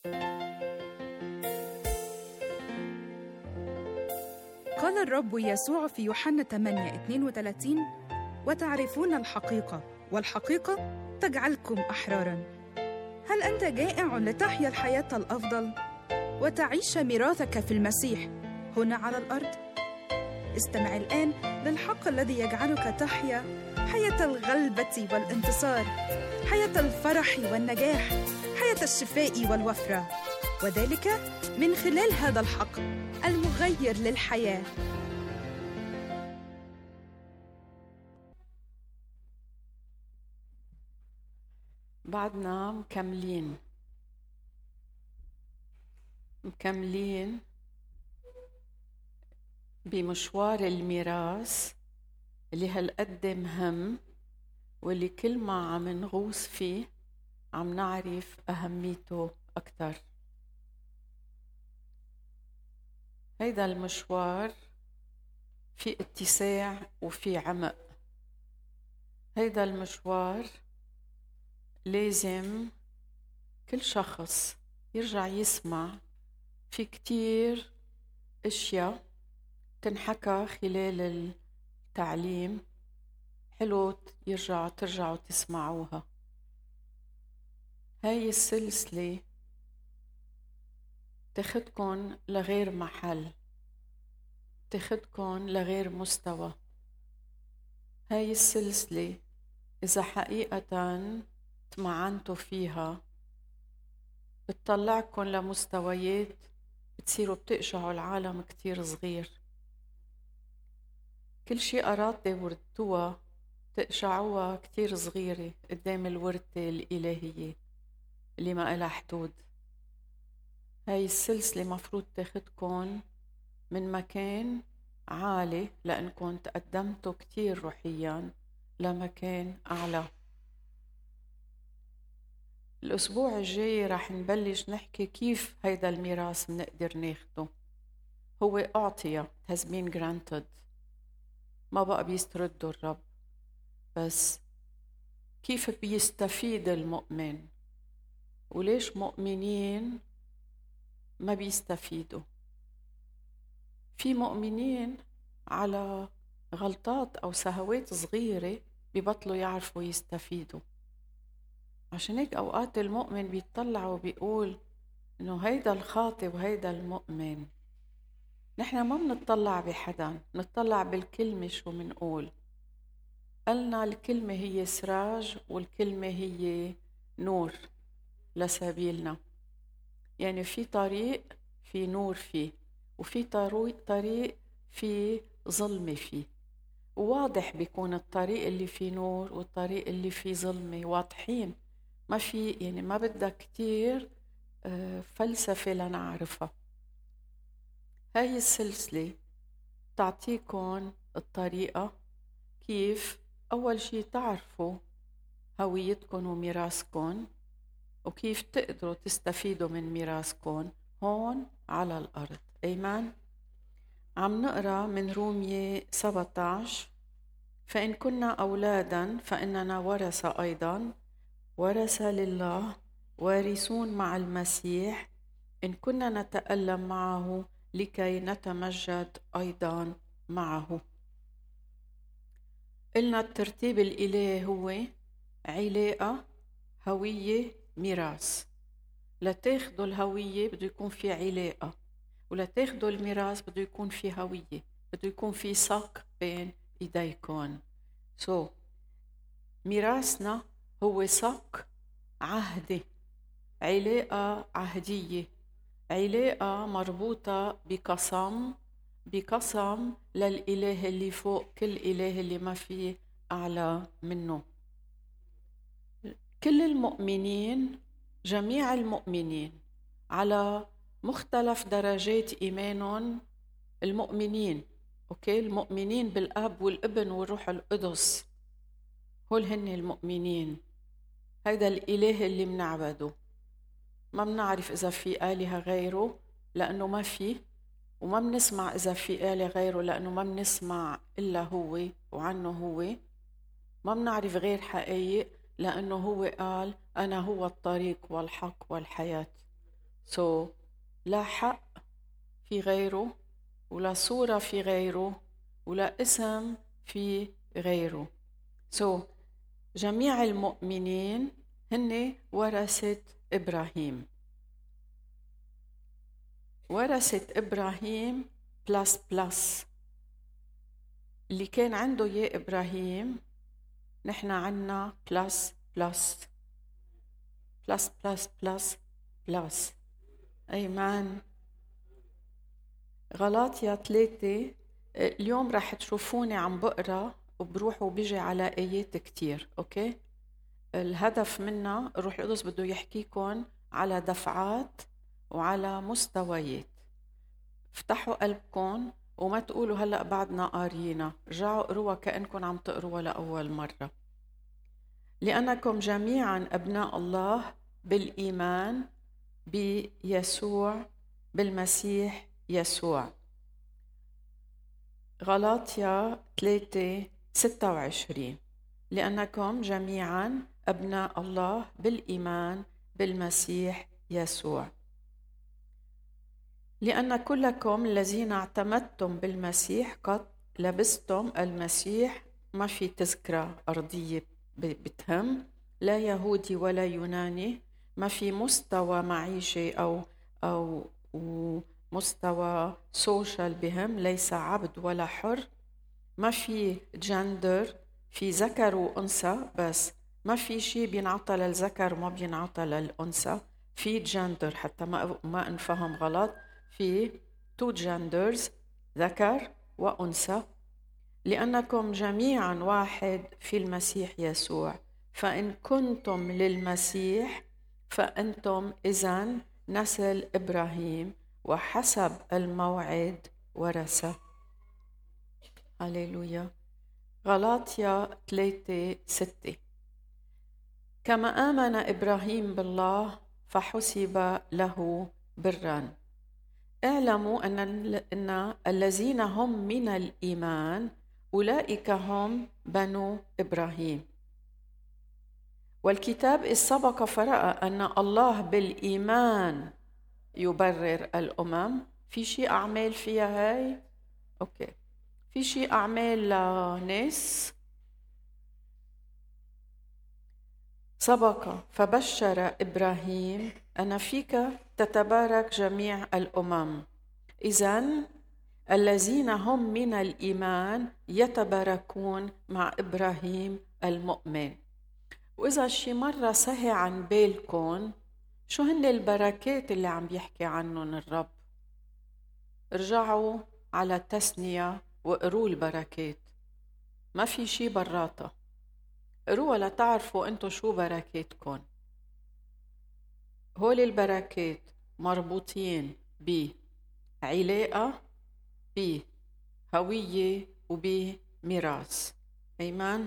قال الرب يسوع في يوحنا 8:32: وتعرفون الحقيقة، والحقيقة تجعلكم أحراراً. هل أنت جائع لتحيا الحياة الأفضل وتعيش ميراثك في المسيح هنا على الأرض؟ استمع الآن للحق الذي يجعلك تحيا حياة الغلبة والانتصار، حياة الفرح والنجاح، حياة الشفاء والوفرة، وذلك من خلال هذا الحق المغير للحياة. بعدنا مكملين بمشوار الميراث اللي هالقد مهم، واللي كل ما عم نغوص فيه عم نعرف أهميته أكتر. هيدا المشوار في اتساع وفي عمق. هيدا المشوار لازم كل شخص يرجع يسمع في كتير اشياء تنحكى خلال التعليم، حلو ترجعوا تسمعوها. هاي السلسلة تاخدكن لغير محل، تاخدكن لغير مستوى. هاي السلسلة إذا حقيقة تمعنتوا فيها بتطلعكن لمستويات بتصيروا بتقشعوا العالم كتير صغير. كل شيء أرادة وردتوها تقشعوها كتير صغيرة قدام الوردة الإلهية اللي ما إلها حدود. هاي السلسلة مفروض تاخدكن من مكان عالي لأنكم تقدمتوا كتير روحياً لمكان أعلى. الأسبوع الجاي رح نبلش نحكي كيف هيدا الميراث منقدر ناخده. هو أعطي has been granted، ما بقى بيسترده الرب، بس كيف بيستفيد المؤمن وليش مؤمنين ما بيستفيدوا. في مؤمنين على غلطات أو سهوات صغيرة بيبطلوا يعرفوا يستفيدوا. عشان هيك أوقات المؤمن بيطلع وبيقول إنه هيدا الخاطئ وهيدا المؤمن. نحن ما بنطلع بحدا، نطلع بالكلمة. شو منقول؟ قلنا الكلمة هي سراج والكلمة هي نور لسبيلنا. يعني في طريق في نور فيه، وفي طريق في ظلمة فيه. وواضح بيكون الطريق اللي فيه نور والطريق اللي فيه ظلمة واضحين، ما في يعني ما بدك كتير فلسفة لنعرفها. هاي السلسلة تعطيكم الطريقة كيف أول شي تعرفوا هويتكم وميراثكم، وكيف تقدروا تستفيدوا من ميراثكم هون على الأرض. أيمان. عم نقرأ من رومية 17: فإن كنا أولادا فإننا ورثة أيضا، ورثة لله، وارثون مع المسيح، إن كنا نتألم معه لكي نتمجد أيضا معه. قلنا الترتيب الإلهي هو علاقة، هوية، ميراث. لتاخدوا الهوية بده يكون في علاقة، ولتاخدوا الميراث بده يكون في هوية، بده يكون في صك بين إيديكم. ميراثنا هو صك عهدي، علاقة عهدية، علاقة مربوطة بقسم للإله اللي فوق كل إله اللي ما فيه أعلى منه. كل المؤمنين، جميع المؤمنين على مختلف درجات إيمانهم، المؤمنين المؤمنين بالأب والابن والروح القدس، هول هن المؤمنين. هيدا الإله اللي منعبده، ما بنعرف إذا في آلهة غيره لأنه ما في، وما بنسمع إذا في آلهة غيره لأنه ما بنسمع إلا هو وعنه هو. ما بنعرف غير حقائق لأنه هو قال أنا هو الطريق والحق والحياة. لا حق في غيره، ولا صورة في غيره، ولا اسم في غيره. جميع المؤمنين هن ورثة إبراهيم. ورثة إبراهيم بلس بلس، اللي كان عنده يا إبراهيم نحن عنا بلس بلس بلس بلس بلس بلس. أيمان. غلاطيا 3. اليوم راح تشوفوني عم بقرأ وبروح وبيجي على آيات كتير. أوكي؟ الهدف منا الروح القدس بده يحكيكم على دفعات وعلى مستويات. افتحوا قلبكم وما تقولوا هلأ بعدنا قارينا، رجعوا اقروها كأنكم عم تقروها لأول مرة. لأنكم جميعا أبناء الله بالإيمان بيسوع، بالمسيح يسوع. غلاطيا 3:26. لأنكم جميعا أبناء الله بالإيمان بالمسيح يسوع. لأن كلكم الذين اعتمدتم بالمسيح قد لبستم المسيح. ما في تذكرة أرضية بتهم، لا يهودي ولا يوناني، ما في مستوى معيشي أو مستوى سوشيال بهم، ليس عبد ولا حر، ما في جندر، في ذكر وأنثى بس، ما في شيء بينعطى للذكر وما بينعطى للأنثى. في جندر حتى ما نفهم غلط، في تو جندرز، ذكر وأنثى. لأنكم جميعا واحد في المسيح يسوع، فإن كنتم للمسيح فأنتم إذن نسل إبراهيم وحسب الموعد ورثة. هللويا. غلاطيا 3:6. كما آمن إبراهيم بالله فحسب له برا. اعلموا أن الذين هم من الإيمان أولئك هم بنو إبراهيم. والكتاب إذ سبق فرأى أن الله بالإيمان يبرر الأمم. في شيء أعمال فيها هاي؟ أوكي. في شيء أعمال لناس؟ سبق فبشر إبراهيم أن فيك تتبارك جميع الأمم. إذن الذين هم من الإيمان يتباركون مع إبراهيم المؤمن. وإذا شي مرة سهي عن بالكم شو هن البركات اللي عم بيحكي عنهم الرب، ارجعوا على التثنية وقروا البركات. ما في شي براطة، قروها لتعرفوا انتو شو بركاتكم. هول البركات مربوطين بعلاقة، بهوية، وبميراث. أيمان.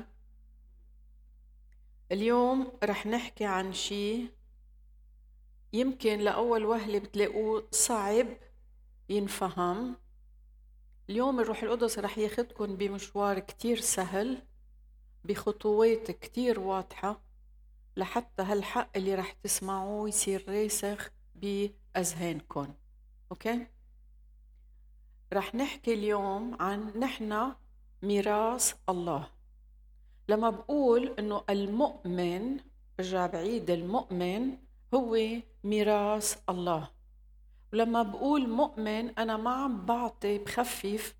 اليوم رح نحكي عن شيء يمكن لأول وهلة بتلاقوه صعب ينفهم. اليوم الروح القدس رح ياخدكم بمشوار كتير سهل، بخطوات كتير واضحة، لحتى هالحق اللي رح تسمعوه يصير راسخ بأذهانكم. أوكي؟ رح نحكي اليوم عن نحن ميراث الله. لما بقول إنه المؤمن، برجع بعيد، المؤمن هو ميراث الله. ولما بقول مؤمن أنا ما عم بعطي بخفف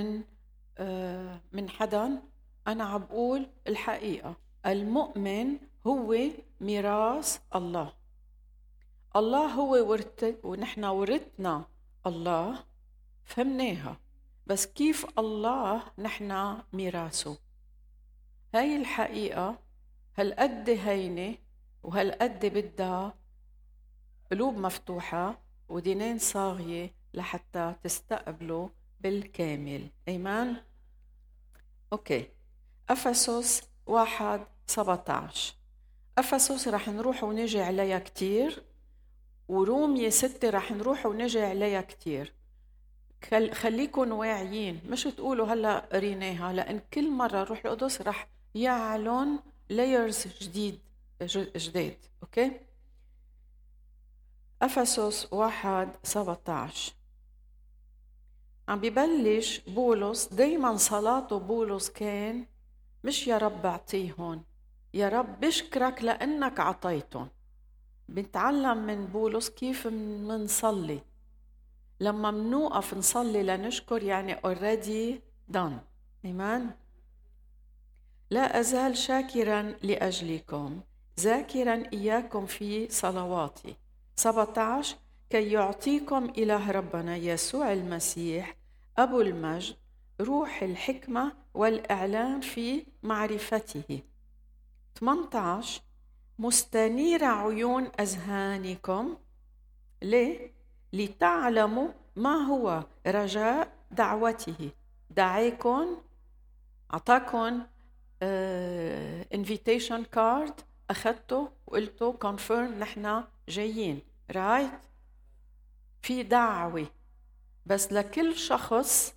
من حدا، أنا عم بقول الحقيقة. المؤمن هو ميراث الله. الله هو ورثة، ونحن ورثنا الله، فهمناها. بس كيف الله نحن ميراثه؟ هاي الحقيقة هالقد هينة وهالقد بدها قلوب مفتوحة ودينين صاغية لحتى تستقبلوا بالكامل. أيمان؟ أوكي. أفسس 1:17. أفسس رح نروح ونجي عليها كتير، ورومية 6 رح نروح ونجي عليها كتير. خليكن واعيين، مش تقولوا هلأ قريناها، لأن كل مرة روح القدس رح يعلن layers جداد. أوكي؟ أفسس 1:17 عم ببلش بولس. دايما صلاته بولس كان مش يا رب اعطيهم، يا رب بشكرك لأنك عطيتهم. بنتعلم من بولس كيف منصلي. لما منوقف نصلي لنشكر يعني already done. إيمان. لا أزال شاكرا لأجلكم ذاكرا إياكم في صلواتي. 17 كي يعطيكم إله ربنا يسوع المسيح أبو المجد روح الحكمة والإعلان في معرفته. 18 مستنير عيون أذهانكم. ليه؟ لتعلموا ما هو رجاء دعوته. دعيكم، أعطاكم invitation card، أخذته وقلته confirm نحن جايين right. في دعوة بس لكل شخص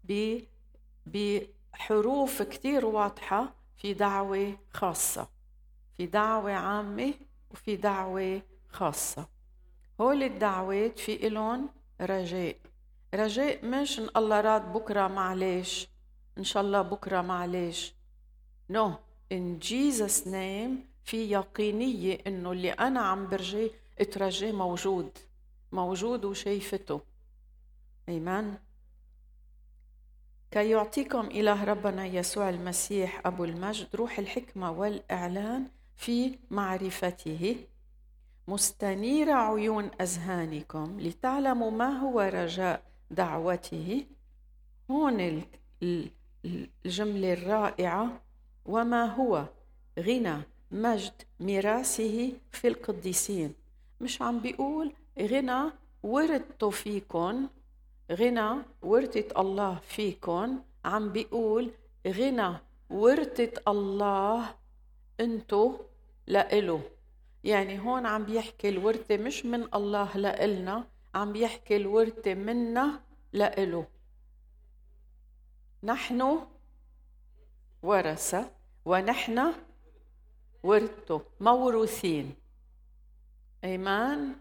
بحروف كتير واضحة. في دعوة خاصة، في دعوة عامة، وفي دعوة خاصة. هول الدعوات في إلون رجاء. رجاء مش إن الله راد بكرة معلش، إن شاء الله بكرة معلش. No, in Jesus name في يقينية إنه اللي أنا عم برجي اترجي موجود وشايفته. أيمان. كي يعطيكم إله ربنا يسوع المسيح أبو المجد روح الحكمة والإعلان في معرفته مستنير عيون أذهانكم لتعلموا ما هو رجاء دعوته. هون الجملة الرائعة وما هو غنى مجد ميراثه في القديسين. مش عم بيقول غنى ورثته فيكن، غنى ورثت الله فيكن، عم بيقول غنى ورثت الله انتو لإله. يعني هون عم بيحكي الورثة مش من الله لإلنا، عم بيحكي الورثة منا لإله. نحن ورثة ونحن ورثته، موروثين. أيمان.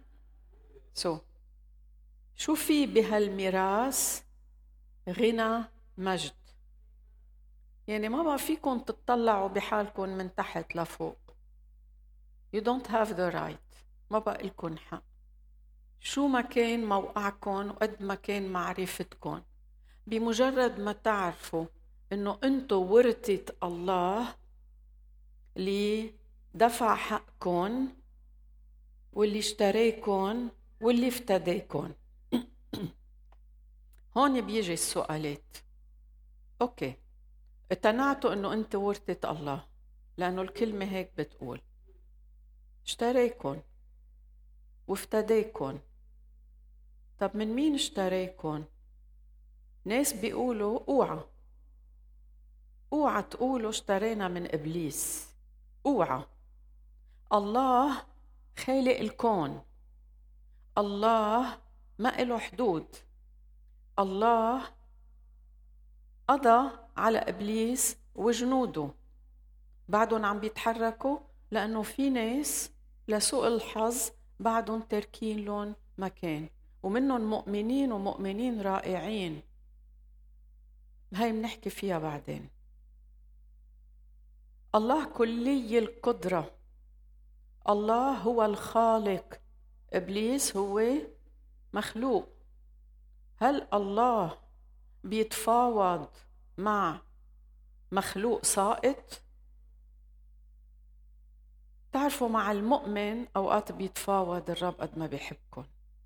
شو في بهالميراث؟ غنى مجد. يعني ما بقى فيكم تطلعوا بحالكم من تحت لفوق. You don't have the right. ما بقى لكم حق. شو ما كان موقعكم وقد ما كان معرفتكم، بمجرد ما تعرفوا إنه أنتوا ورثة الله اللي دفع حقكم واللي اشتريكم واللي افتديكم. هون بيجي السؤالات. أوكي، اقتنعتوا إنه أنتوا ورثة الله لأنه الكلمة هيك بتقول. اشتريكم وافتديكم. طب من مين اشتريكم؟ ناس بيقولوا اوعى تقولوا اشترينا من إبليس. اوعى. الله خالق الكون، الله ما إله حدود. الله قضى على إبليس وجنوده، بعدهم عم بيتحركوا لأنه في ناس لسوء الحظ بعدهم تركين لهم مكان، ومنهم مؤمنين ومؤمنين رائعين. هاي بنحكي فيها بعدين. الله كلي القدرة، الله هو الخالق، إبليس هو مخلوق. هل الله بيتفاوض مع مخلوق ساقط؟ تعرفوا مع المؤمن أوقات بيتفاوض الرب قد ما بيحبكم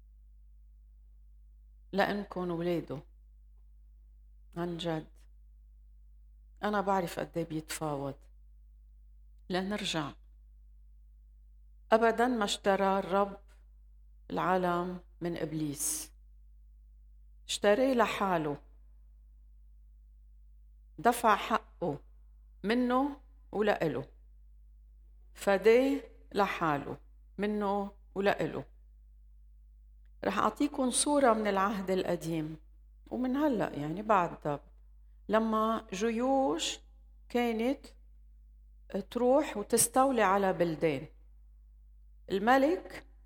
لأنكم ولاده. عن جد أنا بعرف قد ايه بيتفاوض. لنرجع، أبداً ما اشترى الرب العالم من إبليس، اشتريه لحاله، دفع حقه منه ولإله، فديه لحاله منه ولإله. رح أعطيكم صورة من العهد القديم ومن هلأ، يعني بعد لما جيوش كانت تروح وتستولي على بلدان. الملك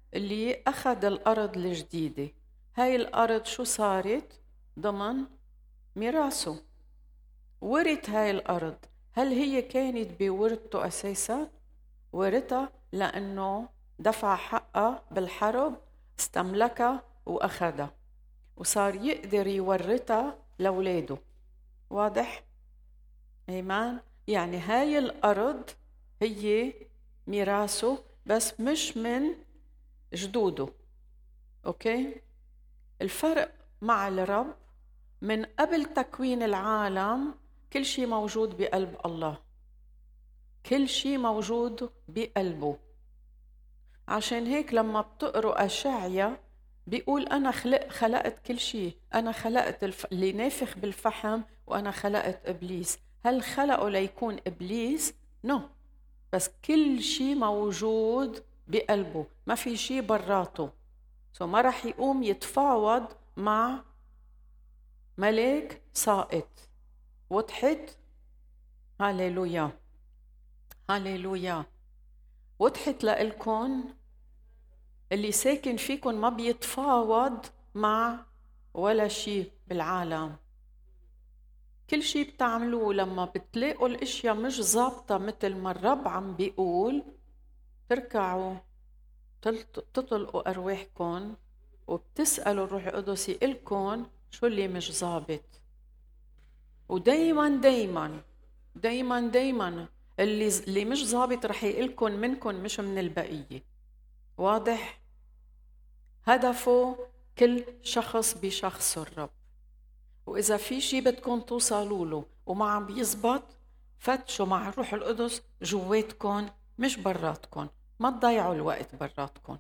اللي أخذ الأرض الجديدة، هاي الأرض شو صارت؟ ضمن ميراثه، ورث هاي الأرض. هل هي كانت بورثته أساسا؟ ورثها لأنه دفع حقها بالحرب، استملكها وأخذها، وصار يقدر يورثها لأولاده. واضح؟ إيمان؟ يعني هاي الأرض هي ميراثه، بس مش من جدوده. أوكي؟ الفرق مع الرب، من قبل تكوين العالم كل شيء موجود بقلب الله، كل شيء موجود بقلبه. عشان هيك لما بتقروا أشعيا بيقول أنا خلقت كل شيء، أنا خلقت اللي نافخ بالفحم، وأنا خلقت إبليس. هل خلقه ليكون إبليس؟ نو، بس كل شيء موجود بقلبه، ما في شيء براته. ما رح يقوم يتفاوض مع ملك ساقط. وضحت؟ هاليلويا، هاليلويا. وضحت لإلكن؟ اللي ساكن فيكن ما بيتفاوض مع ولا شيء بالعالم. كل شيء بتعملوه لما بتلاقوا الاشياء مش ظابطة مثل ما الرب عم بيقول، تركعوا تطلقوا أرواحكن وبتسألوا الروح القدس يقلكن شو اللي مش ظابط. ودايما دايما دايما دايما اللي مش ظابط رح يقلكن منكن، مش من البقية. واضح؟ هدفه كل شخص بشخص الرب، وإذا في شيء بدكم توصلوا له وما عم بيزبط، فتشوا مع الروح القدس جواتكم مش براتكم، ما تضيعوا الوقت براتكم.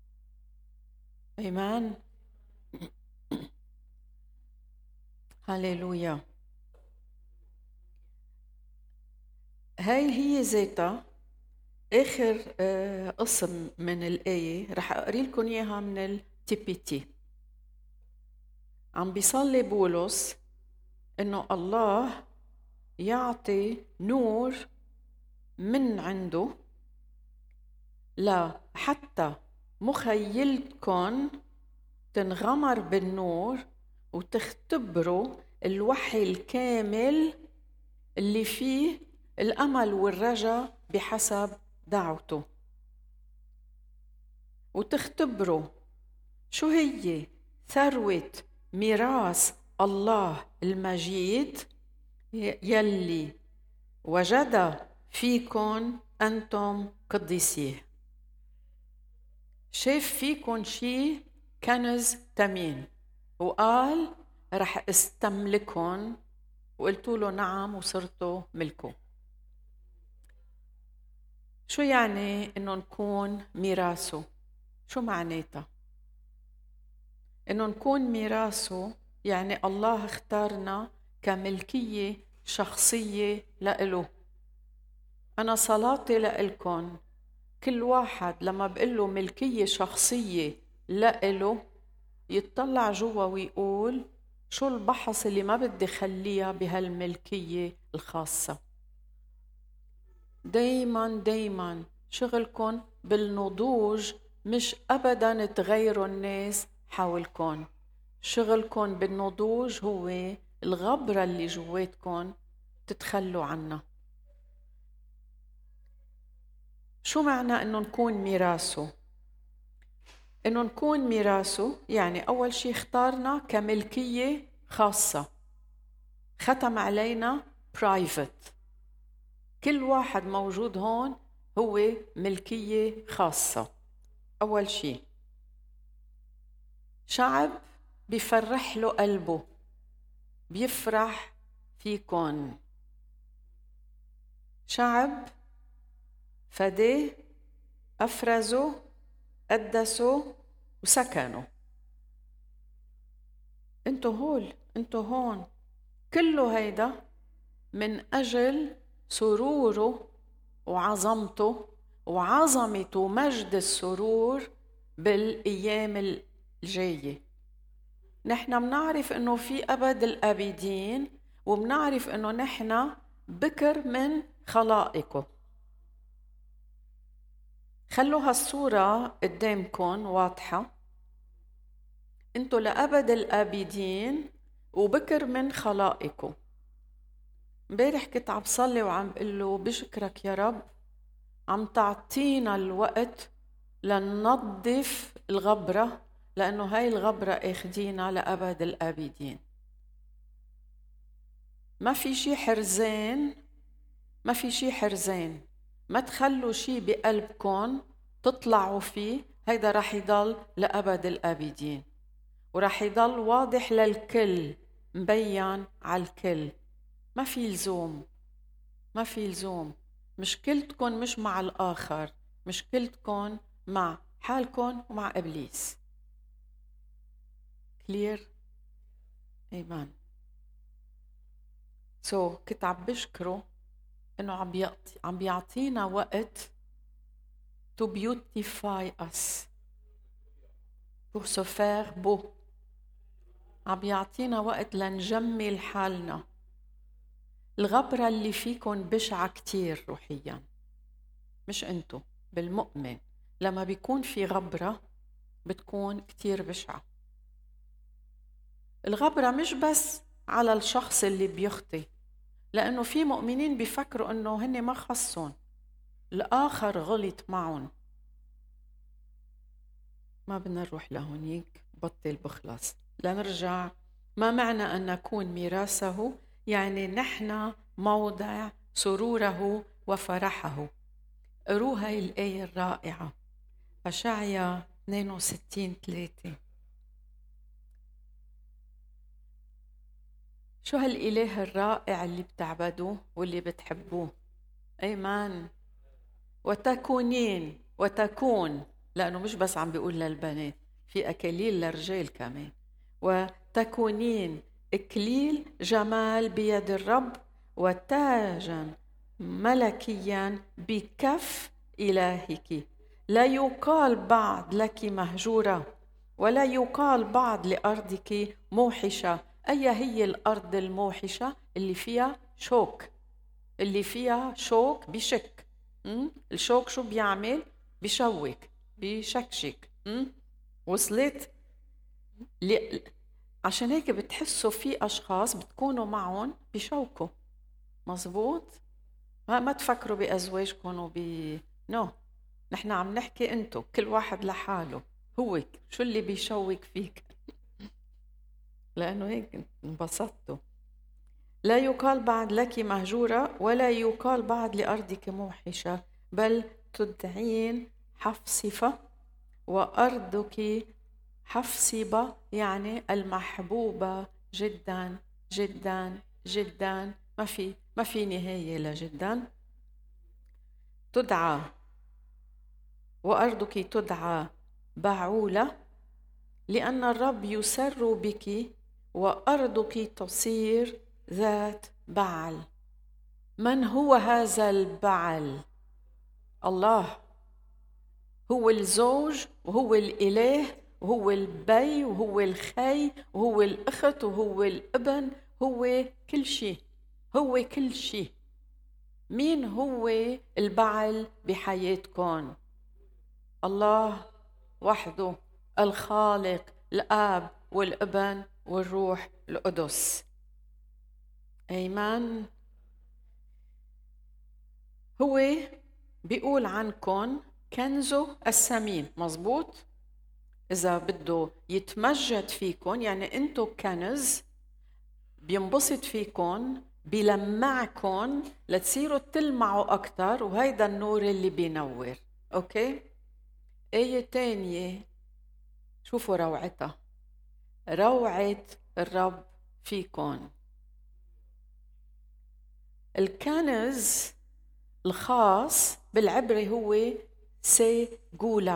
إيمان؟ هاليلويا. هاي هي ذاتها آخر قسم من الآية، رح أقري لكم إياها من التي. عم بيصلي بولس إنه الله يعطي نور من عنده حتى مخيلتكم تنغمر بالنور وتختبروا الوحي الكامل اللي فيه الأمل والرجاء بحسب دعوته، وتختبروا شو هي ثروة ميراث الله المجيد يلي وجد فيكن أنتم قديسيه. شاف فيكن شي كنز ثمين وقال رح استملكن، وقلتوا له نعم وصرتوا ملكه. شو يعني إنه نكون ميراثه؟ شو معناتها؟ إنه نكون ميراثه يعني الله اختارنا كملكية شخصية لإله. أنا صلاتي لإلكن كل واحد لما بقله ملكية شخصية لإله يتطلع جوا ويقول شو البحث اللي ما بدي خليها بهالملكية الخاصة. دايما دايما شغلكن بالنضوج، مش أبدا تغيروا الناس حولكن. شغلكن بالنضوج هو الغبرة اللي جواتكن تتخلوا عنها. شو معنى إنه نكون ميراثه؟ إنه نكون ميراثه يعني أول شيء اختارنا كملكية خاصة، ختم علينا برايفت. كل واحد موجود هون هو ملكية خاصة. أول شيء شعب بيفرح له قلبه، بيفرح فيكن. شعب فداه، أفرزوا، قدسوا وسكنوا. انتو هون كله هيدا من أجل سروره وعظمته وعظمة ومجد السرور بالأيام الجاية. نحن منعرف إنه في أبد الأبدين، ومنعرف إنه نحن بكر من خلائقه. خلوا هالصورة قدامكم واضحة. انتوا لأبد الآبدين وبكر من خلائكم. امبارح كنت عم صلي وعم بقول له بشكرك يا رب عم تعطينا الوقت لننظف الغبرة، لأنه هاي الغبرة اخدينا لأبد الآبدين. ما في شي حرزان، ما في شي حرزان، ما تخلوا شي بقلبكم تطلعوا فيه، هيدا رح يضل لأبد الآبدين ورح يضل واضح للكل، مبين على الكل. ما في لزوم، ما في لزوم. مشكلتكم مش مع الآخر، مشكلتكم مع حالكم ومع إبليس. كلير؟ إيمان. كنت عم بشكره إنه عم بيعطينا وقت to beautify us, pour se faire beau. عم بيعطينا وقت لنجمل حالنا. الغبرة اللي فيكن بشعة كتير روحيا، مش انتو، بالمؤمن لما بيكون في غبرة بتكون كتير بشعة. الغبرة مش بس على الشخص اللي بيخطي، لأنه في مؤمنين بيفكروا أنه هن ما خصون، الآخر غلط معهم. ما بدنا نروح لهونيك، بطل بخلص. لنرجع، ما معنى أن نكون ميراثه؟ يعني نحن موضع سروره وفرحه. قروا هاي الآية الرائعة، أشعياء 62:3. شو هالإله الرائع اللي بتعبدوه واللي بتحبوه. أيمان. وتكونين، وتكون، لأنه مش بس عم بيقول للبنات، في أكاليل للرجال كمان. وتكونين إكليل جمال بيد الرب وتاجا ملكيا بكف إلهك. لا يقال بعد لك مهجورة ولا يقال بعد لأرضك موحشة. أي هي الأرض الموحشة؟ اللي فيها شوك، اللي فيها شوك بشك. الشوك شو بيعمل؟ بيشوك، بيشكشك. وصلت؟ عشان هيك بتحسوا في أشخاص بتكونوا معهم بشوكوا. مزبوط؟ ما تفكروا بأزواجكم نو، نحن عم نحكي انتو كل واحد لحاله. هو شو اللي بيشوك فيك؟ لأنه هيك انبسطتوا. لا يقال بعد لك مهجورة ولا يقال بعد لأرضك موحشة، بل تدعين حفصفة وأرضك حفصبة، يعني المحبوبة جدا جدا جدا. ما في نهاية لجدا. تدعى وأرضك تدعى بعولة، لأن الرب يسر بك وأرضك تصير ذات بعل. من هو هذا البعل؟ الله. هو الزوج وهو الإله وهو البي وهو الخي وهو الأخت وهو الابن، هو كل شيء، هو كل شيء. مين هو البعل بحياتكم؟ الله وحده، الخالق، الآب والابن والروح القدس. أيمان. هو بيقول عنكم كنزه الثمين. مزبوط؟ إذا بده يتمجد فيكم، يعني أنتو كنز، بينبسط فيكم، بيلمعكم لتصيروا تلمعوا أكتر، وهيدا النور اللي بينور. أوكي؟ آية تانية، شوفوا روعتها، روعة الرب فيكم. الكنز الخاص بالعبري هو سيجولا.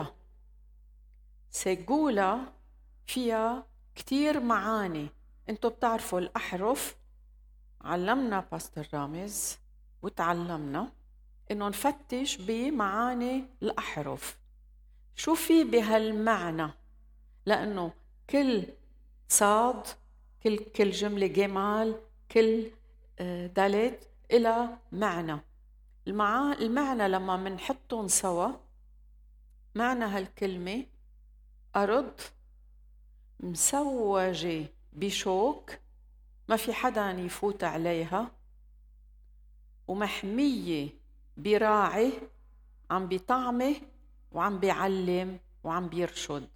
سيجولا فيها كتير معاني. انتوا بتعرفوا الأحرف، علمنا باستر رامز وتعلمنا انه نفتش بمعاني الأحرف، شو في بهالمعنى، لأنه كل صاد، كل جملة جمال، كل دالت إلى معنى. المعنى لما منحطهم سوا معنى هالكلمة أرض مسوجة بشوك ما في حدا يفوت عليها، ومحمية براعي عم بيطعمه وعم بيعلم وعم بيرشد.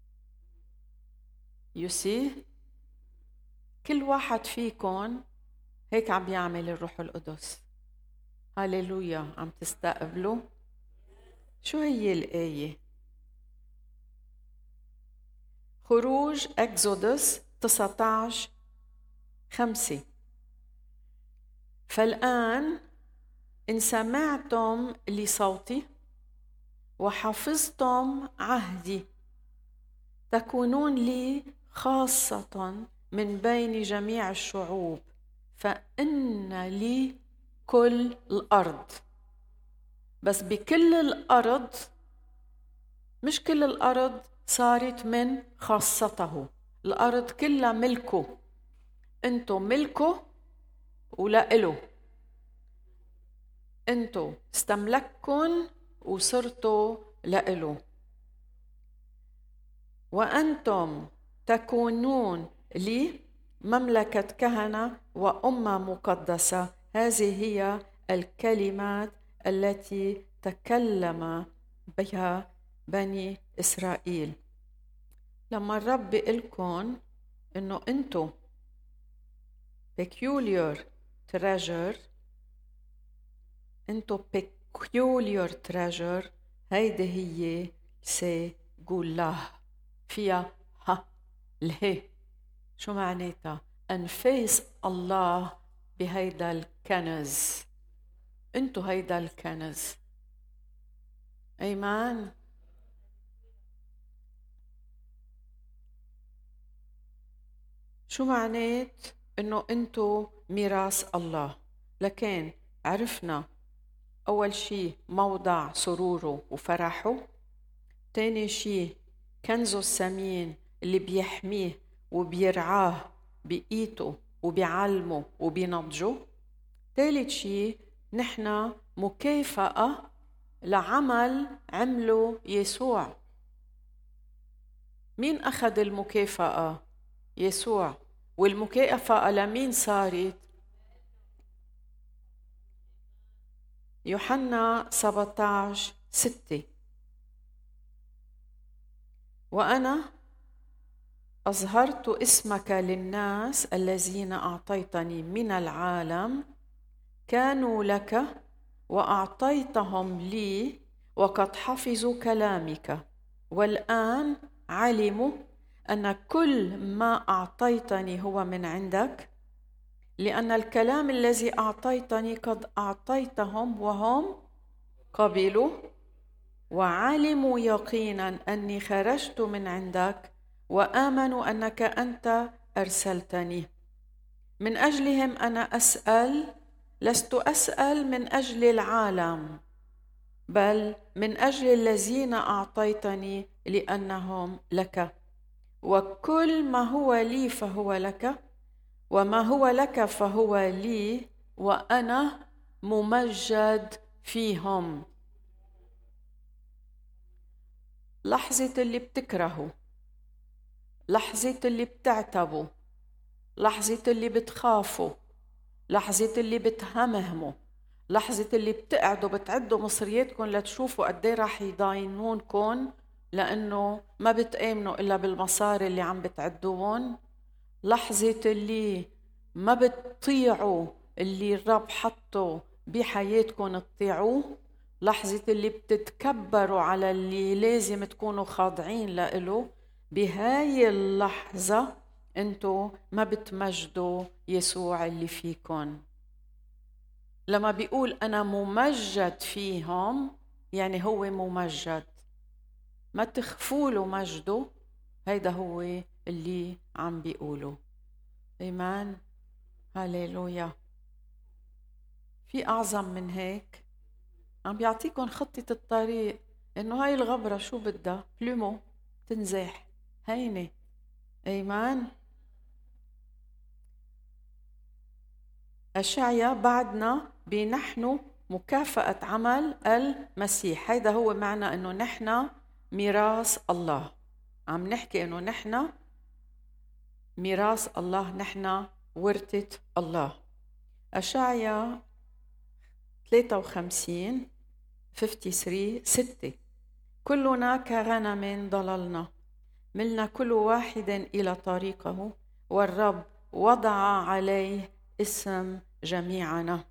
يسي كل واحد فيكم هيك عم بيعمل الروح القدس. هاليلويا. عم تستقبلوا؟ شو هي الآية؟ خروج أكزودس 19:5. فالآن إن سمعتم لصوتي وحفظتم عهدي تكونون لي خاصة من بين جميع الشعوب، فإن لي كل الأرض. بس بكل الأرض، مش كل الأرض صارت من خاصته، الأرض كلها ملكه، انتو ملكه ولإله، انتو استملككن وصرتوا لإله. وأنتم تكونون لي مملكة كهنة وأمة مقدسة. هذه هي الكلمات التي تكلم بها بني إسرائيل. لما الرب بيقلكن إنه أنتو peculiar treasure، أنتو peculiar treasure، هيدي هي سي قوله فيها ها الهي. شو معناتها؟ أنفاس الله بهيدا الكنز. أنتو هيدا الكنز. أيمان. شو معنات إنه أنتو ميراث الله؟ لكن عرفنا أول شيء موضع سروره وفرحه، تاني شيء كنزه الثمين اللي بيحميه وبيرعاه بإيته وبيعلمه وبينضجه، ثالث شيء نحن مكافأة لعمل عمله يسوع. مين أخذ المكافأة؟ يسوع. والمكافأة لمين صارت؟ يوحنا 17:6. وأنا أظهرت اسمك للناس الذين أعطيتني من العالم، كانوا لك وأعطيتهم لي وقد حفظوا كلامك، والآن علموا أن كل ما أعطيتني هو من عندك، لأن الكلام الذي أعطيتني قد أعطيتهم وهم قبلوا وعلموا يقينا أني خرجت من عندك وآمنوا أنك أنت أرسلتني. من أجلهم أنا أسأل، لست أسأل من أجل العالم، بل من أجل الذين أعطيتني لأنهم لك، وكل ما هو لي فهو لك، وما هو لك فهو لي، وأنا ممجد فيهم. لحظة اللي بتكرهوا، لحظة اللي بتعتبوا، لحظة اللي بتخافوا، لحظة اللي بتهمهموا، لحظة اللي بتقعدوا بتعدوا مصرياتكم لتشوفوا قديه راح يضاينونكم لأنه ما بتآمنوا إلا بالمصاري اللي عم بتعدوهم، لحظة اللي ما بتطيعوا اللي الرب حطه بحياتكم تطيعوه، لحظة اللي بتتكبروا على اللي لازم تكونوا خاضعين له. بهاي اللحظة انتوا ما بتمجدوا يسوع اللي فيكم. لما بيقول أنا ممجد فيهم يعني هو ممجد، ما تخفوا له مجده، هيدا هو اللي عم بيقوله. إيمان. هاليلويا. في أعظم من هيك؟ عم بيعطيكم خطة الطريق، إنه هاي الغبرة شو بدها؟ بلومو تنزاح هينة. إيمان. أشعيا بعدنا بنحن مكافأة عمل المسيح. هيدا هو معنى إنه نحن ميراث الله. عم نحكي إنه نحن ميراث الله، نحن ورثة الله. أشعيا 53 6: كلنا كغنم ضللنا، ملنا كل واحد إلى طريقه، والرب وضع عليه اسم جميعنا.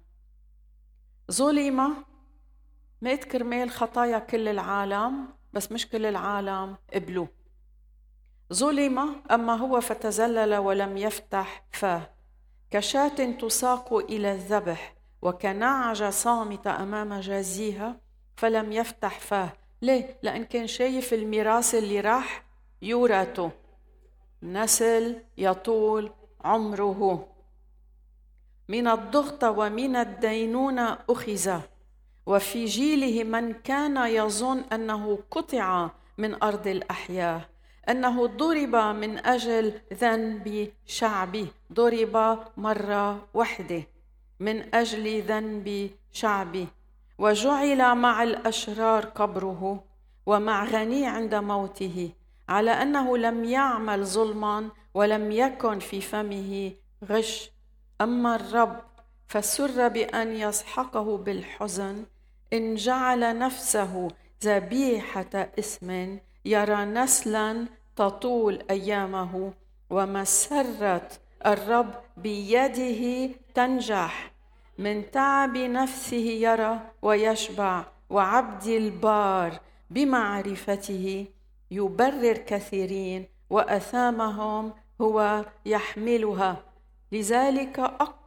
ظلم، مات كرمال خطايا كل العالم، بس مش كل العالم قبلوه. ظلم أما هو فتذلل ولم يفتح فاه، كشاة تساق إلى الذبح، وكنعجة صامتة أمام جازيها فلم يفتح فاه. ليه؟ لأن كان شايف الميراث اللي راح يورثه، نسل يطول عمره. من الضغط ومن الدينونة أخذ، وفي جيله من كان يظن أنه قطع من أرض الأحياء، أنه ضرب من أجل ذنب شعبه. ضرب مرة واحدة من أجل ذنب شعبه، وجعل مع الأشرار قبره، ومع غني عند موته، على أنه لم يعمل ظلما ولم يكن في فمه غش. أما الرب فسر بأن يسحقه بالحزن، إن جعل نفسه ذبيحة اسم، يرى نسلا تطول أيامه، ومسرة الرب بيده تنجح. من تعب نفسه يرى ويشبع، وعبد البار بمعرفته يبرر كثيرين، وأثامهم هو يحملها. لذلك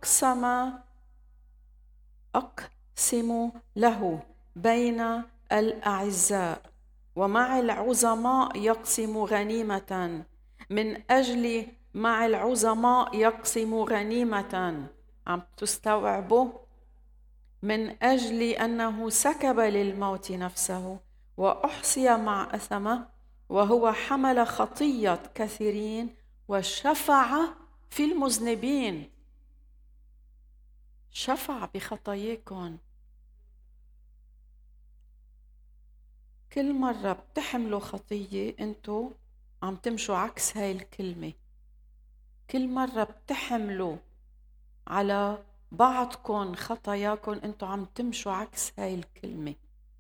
أقسم له بين الأعزاء، ومع العظماء يقسم غنيمة. من أجل مع العظماء يقسم غنيمة. عم تستوعبوا؟ من أجل أنه سكب للموت نفسه، وأحصي مع أثمه، وهو حمل خطية كثيرين، وشفع في المذنبين. شفع بخطاياكم. كل مرة بتحملوا خطية انتوا عم تمشوا عكس هاي الكلمة. كل مرة بتحملوا على بعضكم خطاياكم انتوا عم تمشوا عكس هاي الكلمة.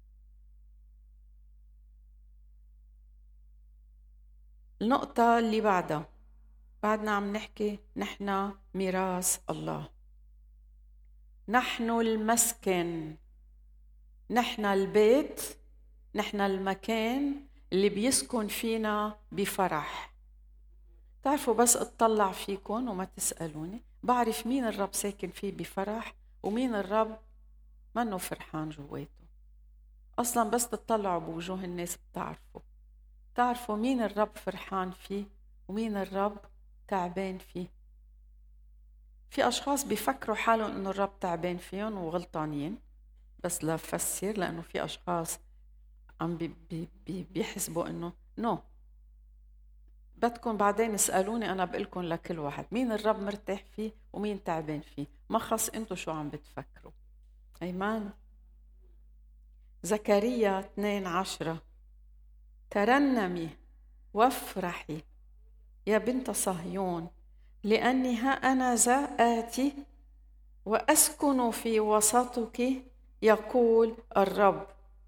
النقطة اللي بعدنا عم نحكي نحن ميراث الله، نحن المسكن، نحن البيت، نحن المكان اللي بيسكن فينا بفرح. تعرفوا بس اطلع فيكم وما تسألوني، بعرف مين الرب ساكن فيه بفرح ومين الرب منه فرحان جواته. أصلا بس تطلعوا بوجوه الناس بتعرفوا مين الرب فرحان فيه ومين الرب تعبان فيه. في أشخاص بيفكروا حالهم إنه الرب تعبان فيهم وغلطانين، بس لا فسر، لأنه في أشخاص عم بيحسبوا إنه نو. بدكم بعدين اسألوني، أنا بقلكم لكل واحد مين الرب مرتاح فيه ومين تعبان فيه، ما خص أنتوا شو عم بتفكروا. أيمان. زكريا 2:10: ترنمي وافرحي يا بنت صهيون، لأني ها أنا ذا آتي وأسكن في وسطك، يقول الرب.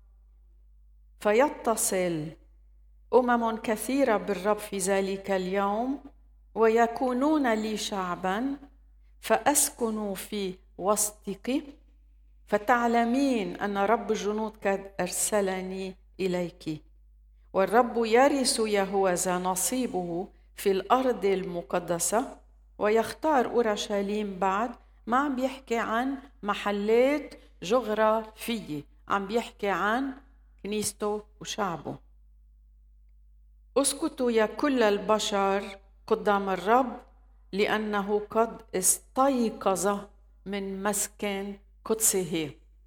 فيتصل كثيرة بالرب في ذلك اليوم، ويكونون لي شعبا، فأسكن في وسطك، فتعلمين أن رب الجنود قد أرسلني إليك. والرب يرث يهوذا نصيبه في الأرض المقدسة، ويختار أورشليم. بعد ما عم بيحكي عن محلات جغرافية، عم بيحكي عن كنيسته وشعبه. اسكتوا يا كل البشر قدام الرب، لأنه قد استيقظ من مسكن قدسه.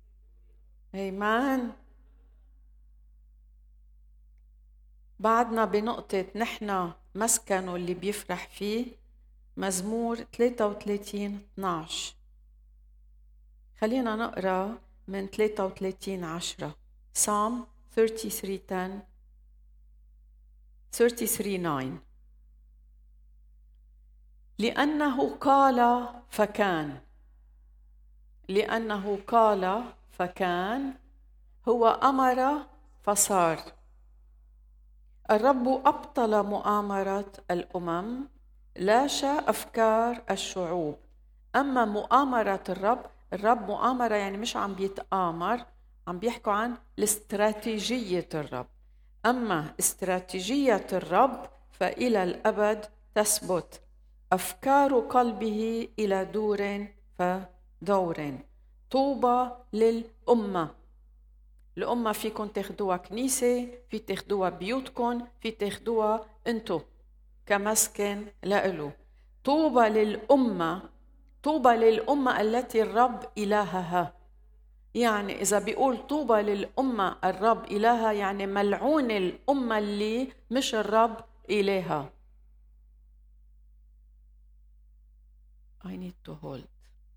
آمين. بعدنا بنقطة نحن مسكنه اللي بيفرح فيه. مزمور 33:12. خلينا نقرأ من 33:10. Psalm 33:10. 33:9 لأنه قال فكان. لأنه قال فكان، هو أمر فصار. الرب أبطل مؤامرة الأمم، لاشى أفكار الشعوب. أما مؤامرة الرب مؤامرة يعني مش عم بيتآمر، عم بيحكوا عن الاستراتيجية الرب. أما استراتيجية الرب فإلى الأبد تثبت، أفكار قلبه إلى دور فدور. طوبى للأمة. الأمة فيكم تاخدوها كنيسة، في تاخدوها بيوتكم، في تاخدوها أنتو كمسكن لإله. طوبى للأمة، طوبى للأمة التي الرب إلهها. يعني إذا بيقول طوبى للأمة الرب إلهها، يعني ملعون الأمة اللي مش الرب إلهها. I need to hold.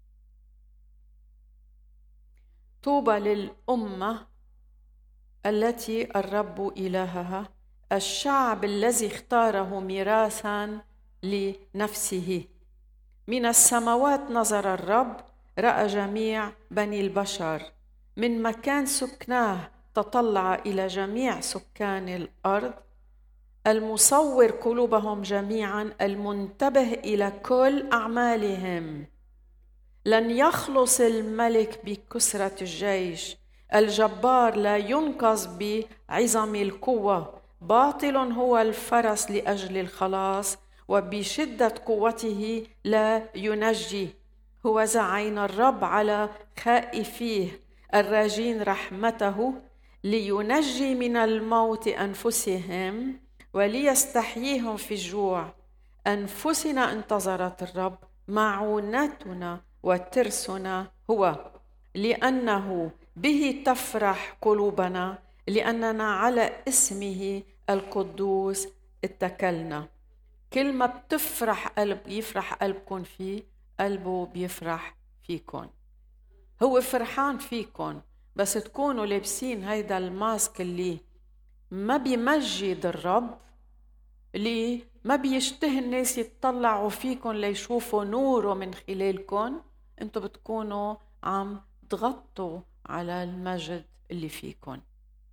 طوبى للأمة التي الرب إلهها، الشعب الذي اختاره ميراثاً لنفسه. من السماوات نظر الرب، رأى جميع بني البشر، من مكان سكناه تطلع إلى جميع سكان الأرض. المصور قلوبهم جميعاً، المنتبه إلى كل أعمالهم. لن يخلص الملك بكثرة الجيش، الجبار لا ينقذ بعظم القوة. باطل هو الفرس لأجل الخلاص، وبشدة قوته لا ينجي. هوذا عين الرب على خائفيه الراجين رحمته، لينجي من الموت أنفسهم وليستحييهم في الجوع. أنفسنا انتظرت الرب، معونتنا وترسنا هو، لأنه به تفرح قلوبنا، لأننا على اسمه القدوس اتكلنا. كل ما بتفرح قلب يفرح قلبكم فيه، قلبه بيفرح فيكم. هو فرحان فيكم، بس تكونوا لابسين هيدا الماسك اللي ما بيمجد الرب، اللي ما بيشتهي الناس يتطلعوا فيكم ليشوفوا نوره من خلالكم. انتوا بتكونوا عم تغطوا على المجد اللي فيكم.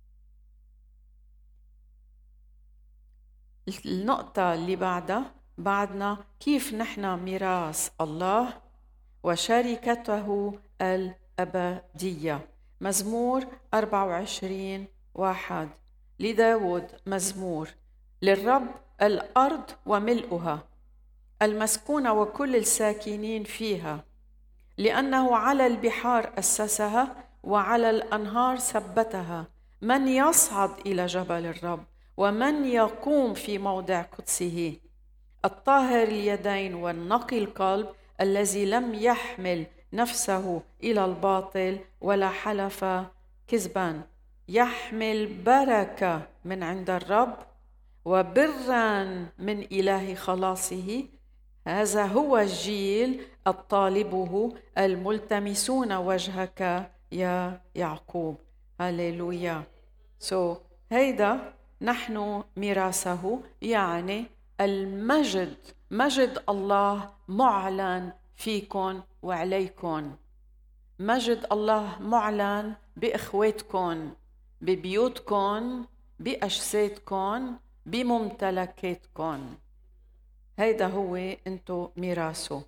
النقطة اللي بعدنا كيف نحن ميراث الله وشركته الأبدية. مزمور 24:1 لداود مزمور: للرب الأرض وملؤها، المسكونة وكل الساكنين فيها، لأنه على البحار أسسها وعلى الأنهار ثبتها. من يصعد إلى جبل الرب، ومن يقوم في موضع قدسه؟ الطاهر اليدين والنقي القلب، الذي لم يحمل نفسه إلى الباطل ولا حلف كذبا. يحمل بركة من عند الرب وبرا من إله خلاصه. هذا هو الجيل الطالبه، الملتمسون وجهك يا يعقوب. هاليلويا. هيدا نحن ميراثه، يعني المجد، مجد الله معلن فيكم وعليكم. مجد الله معلن بإخواتكم، ببيوتكم، بأجسادكم، بممتلكاتكم. هيدا هو انتو ميراثه.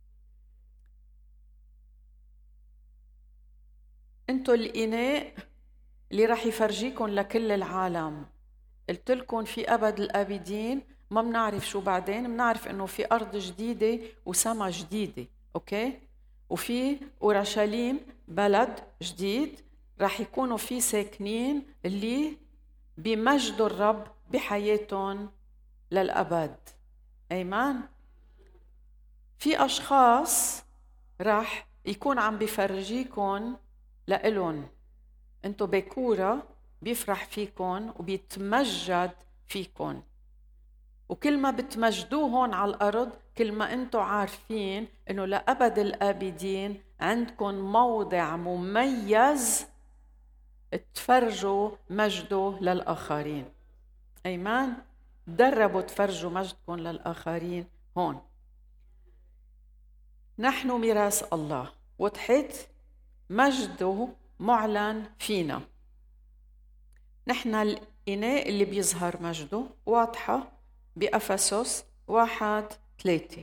انتو الإناء اللي رح يفرجيكم لكل العالم. قلت لكم في أبد الآبدين ما بنعرف شو بعدين، بنعرف انه في أرض جديدة وسما جديدة، اوكي؟ وفي أورشليم بلد جديد رح يكونوا فيه ساكنين اللي بمجد الرب بحياتهم للأبد. أيمان. في أشخاص راح يكون عم بيفرجيكم لإلهم، انتو بكورة بيفرح فيكم وبيتمجد فيكم، وكل ما بتمجدوهن على الأرض كل ما انتو عارفين انه لأبد الآبدين عندكم موضع مميز تفرجوا مجده للآخرين. أيمان. تدربوا تفرجوا مجدكم للآخرين هون. نحن ميراث الله، وضحت مجده معلن فينا. نحن الإناء اللي بيظهر مجده، واضحة بأفسس 1:3.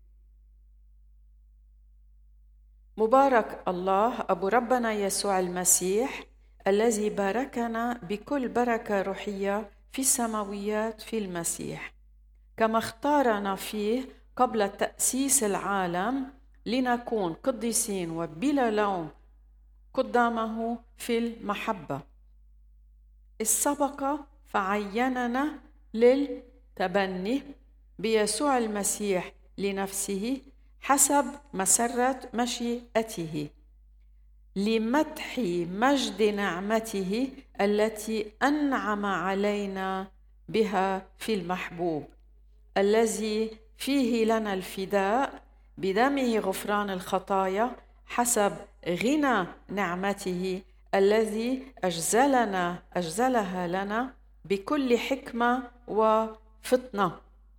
مبارك الله أبو ربنا يسوع المسيح الذي باركنا بكل بركة روحية في السماويات في المسيح، كما اختارنا فيه قبل تأسيس العالم لنكون قديسين وبلا لوم قدامه في المحبة، إذ سبق فعيننا للتبني بيسوع المسيح لنفسه حسب مسرة مشيئته، لمدح مجد نعمته التي أنعم علينا بها في المحبوب، الذي فيه لنا الفداء بدمه غفران الخطايا حسب غنى نعمته الذي أجزلها لنا بكل حكمة وفطنة.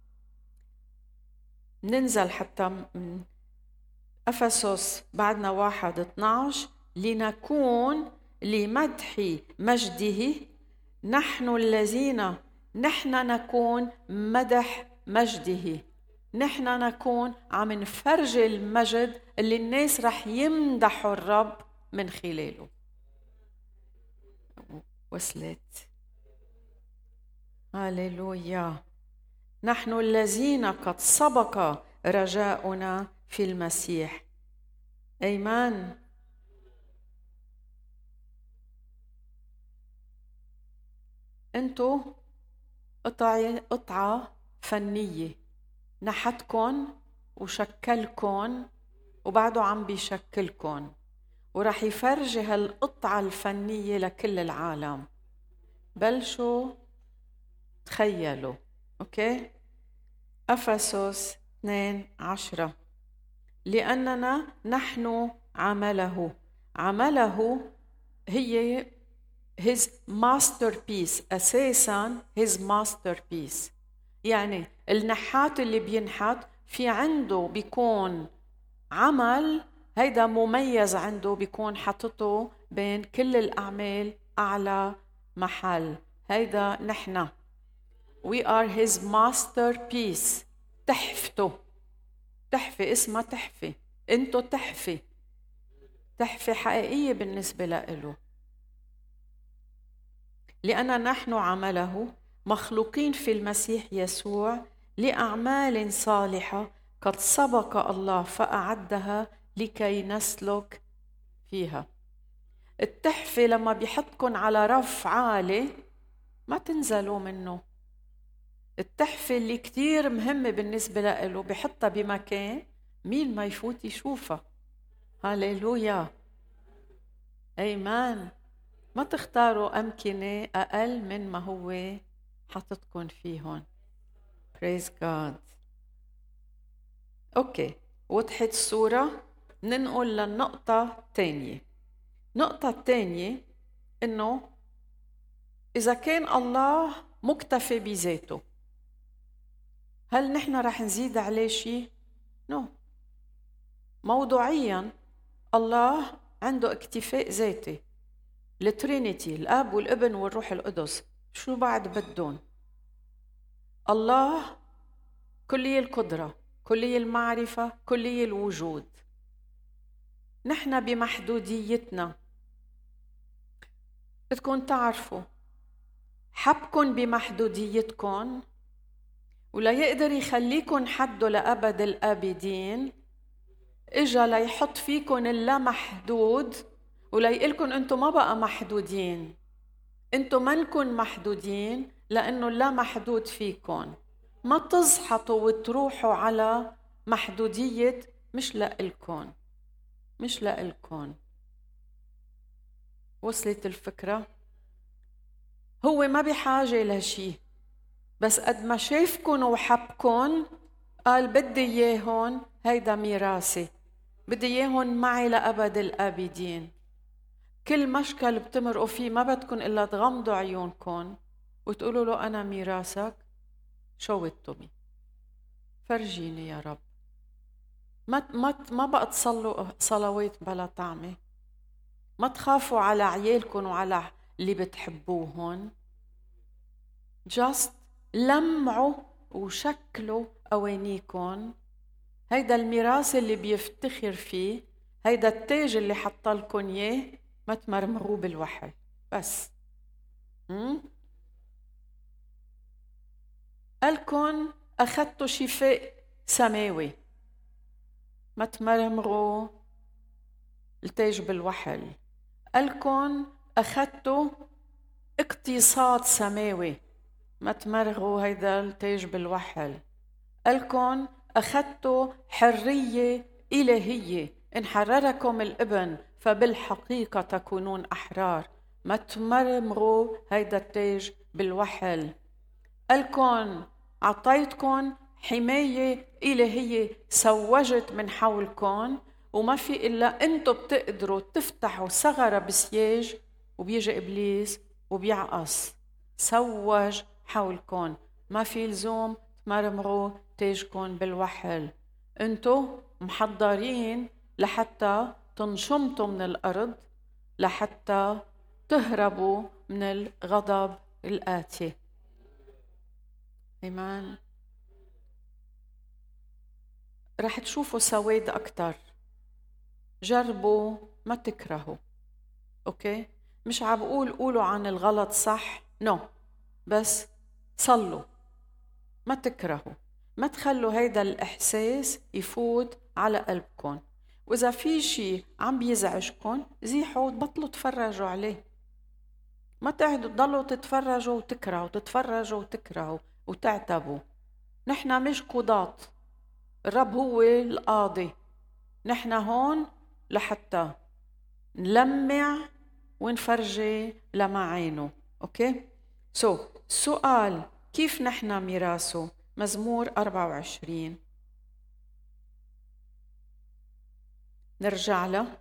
ننزل حتى من أفسس بعدنا 1:12، لنكون لمدح مجده نحن الذين نكون مدح مجده. نحن نكون عم نفرج المجد اللي الناس رح يمدحوا الرب من خلاله. وصلت؟ هاليلويا. نحن الذين قد سبق رجاؤنا في المسيح. أيمان. انتو قطعة فنية نحتكن وشكلكن وبعده عم بيشكلكن، ورح يفرجي هالقطعة الفنية لكل العالم. بلشوا تخيلوا. اوكي. أفسس 2:10، لأننا نحن عمله هي his masterpiece، أساساً his masterpiece. يعني النحات اللي بينحت في عنده بيكون عمل هيدا مميز عنده، بيكون حطته بين كل الأعمال أعلى محل. هيدا نحن we are his masterpiece. تحفته، تحفة اسمها تحفة. انتو تحفة حقيقية بالنسبة له. لأن نحن عمله مخلوقين في المسيح يسوع لأعمال صالحة قد سبق الله فأعدها لكي نسلك فيها. التحفة لما بيحطكن على رف عالي ما تنزلوا منه. التحفة اللي كتير مهمة بالنسبة له بيحطها بمكان مين ما يفوت يشوفها. هاليلويا. أيمان. ما تختاروا أمكنة أقل من ما هو حطتكن فيهن. Praise God. أوكي. وضحت الصورة. ننقل للنقطة الثانية. النقطة الثانية إنه إذا كان الله مكتفي بذاته، هل نحن رح نزيد عليه شيء؟ نو. موضوعيا الله عنده اكتفاء ذاتي. الترينيتي، الاب والابن والروح القدس، شو بعد بدون؟ الله كلي القدرة، كلي المعرفة، كلي الوجود. نحن بمحدوديتنا بدكم تعرفوا حبكن بمحدوديتكن، ولا يقدر يخليكن حده لأبد الآبدين. إجا ليحط فيكن اللا محدود ولا يقلكن أنتم ما بقى محدودين. أنتم منكن محدودين لأنه اللا محدود فيكن. ما تزحطوا وتروحوا على محدودية مش لإلكن، مش لإلكن. وصلت الفكرة؟ هو ما بحاجة لشي، بس قد ما شافكن وحبكن قال بدي إياهن، هيدا ميراثي، بدي إياهن معي لأبد الآبدين. كل مشكل بتمرقوا فيه ما بدكن إلا تغمضوا عيونكن وتقولوا له أنا ميراثك، show it to me. فرجيني يا رب. ما بقى تصلوا صلوات بلا طعمة. ما تخافوا على عيالكم وعلى اللي بتحبوهن. just لمعوا وشكلوا أوانيكم. هيدا الميراث اللي بيفتخر فيه، هيدا التاج اللي حطلكن إياه، ما تمرمغوه بالوحل بس. قالكن أخذتوا شفاء سماوي، ما تمرمغوا التاج بالوحل. قالكن أخذتوا اقتصاد سماوي، ما تمرغوا هيدا التاج بالوحل. قالكن أخذتوا حرية إلهية، إن حرركم الابن فبالحقيقة تكونون أحرار، ما تمرمغوا هيدا التاج بالوحل. قالكن عطيتكن حماية إلهية سوجت من حولكن، وما في إلا أنتوا بتقدروا تفتحوا ثغرة بسياج وبيجي إبليس وبيعقص. سوج حولكن، ما في لزوم تمرمغوا تاجكن بالوحل. أنتوا محضرين لحتى تنشمتوا من الأرض، لحتى تهربوا من الغضب الآتي. إيمان. رح تشوفوا سواد أكتر. جربوا ما تكرهوا. أوكي؟ مش عم بقول قولوا عن الغلط صح، نو، بس صلوا ما تكرهوا. ما تخلوا هيدا الإحساس يفوت على قلبكم. وإذا في شيء عم بيزعجكم زيحوا وبطلوا تفرجوا عليه. ما تقعدوا تضلوا تتفرجوا وتكرهوا، تتفرجوا وتكرهوا وتعتبوا. نحن مش قضاة، الرب هو القاضي. نحن هون لحتى نلمع ونفرجي لمعينه. اوكي؟ سؤال، كيف نحن ميراثه؟ مزمور 24 نرجع له.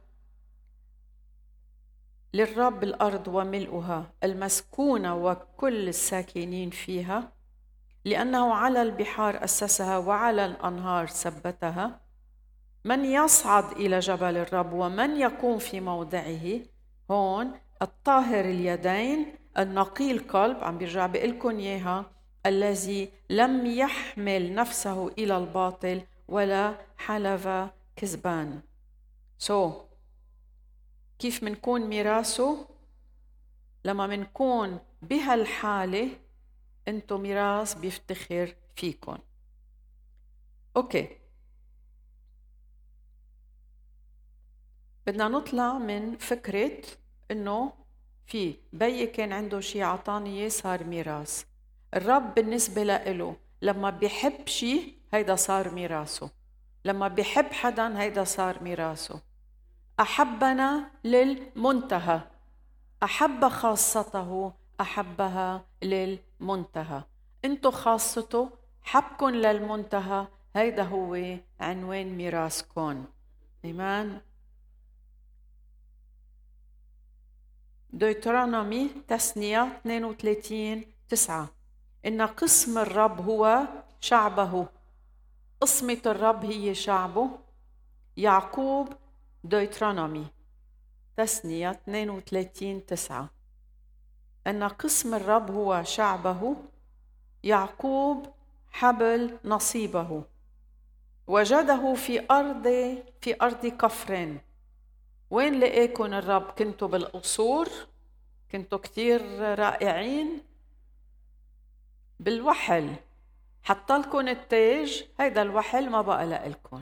للرب الأرض وملؤها المسكونة وكل الساكنين فيها، لأنه على البحار أسسها وعلى الأنهار ثبتها. من يصعد إلى جبل الرب ومن يقوم في موضعه؟ هون الطاهر اليدين النقي القلب، عم بيرجع بقلكن إياها، الذي لم يحمل نفسه إلى الباطل ولا حلف كذبان. كيف منكون ميراثه؟ لما منكون بهالحالة انتو ميراث بيفتخر فيكن. اوكي، بدنا نطلع من فكرة انه في بي كان عنده شيء عطاني صار ميراث. الرب بالنسبة له لما بيحب شيء هيدا صار ميراثه، لما بيحب حدا هيدا صار ميراثه. أحبنا للمنتهى، أحب خاصته أحبها للمنتهى. انتو خاصته حبكن للمنتهى، هيدا هو عنوان ميراثكن. إيمان. دويترونومي تثنية 32:9 إن قسم الرب هو شعبه. قسمة الرب هي شعبه. يعقوب دويترونومي تثنية 32:9 أن قسم الرب هو شعبه، يعقوب حبل نصيبه. وجده في أرض كفر. وين لقيكن الرب؟ كنتوا بالقصور؟ كنتوا كتير رائعين؟ بالوحل حطلكن التاج، هيدا الوحل ما بقى لإلكن.